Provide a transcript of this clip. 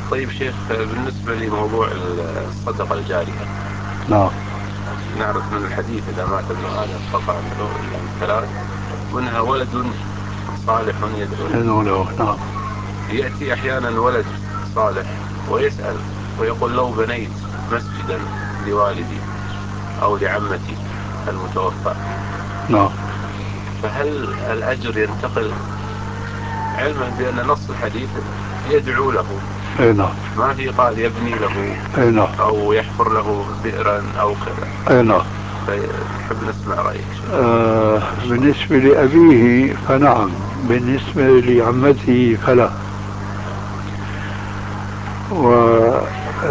طيب شيخ، بالنسبة لموضوع الصدقة الجارية، نعم. نعرف من الحديث إذا مات ابن آدم قطع عنه إلا من ثلاث، منها ولد صالح يدعو له. يدعو له. نعم. يأتي أحيانا ولد صالح ويسأل ويقول لو بنيت مسجدا لوالدي أو لعمتي المتوفى، نعم. فهل الأجر ينتقل، علما بأن نص الحديث يدعو له، اي نعم. ما في قال يبني له اي نعم. أو يحفر له بئرا أو كذا؟ اي نعم. فنحب نسمع رأيك شيخ. بالنسبة لأبيه فنعم، بالنسبة لعمته فلا.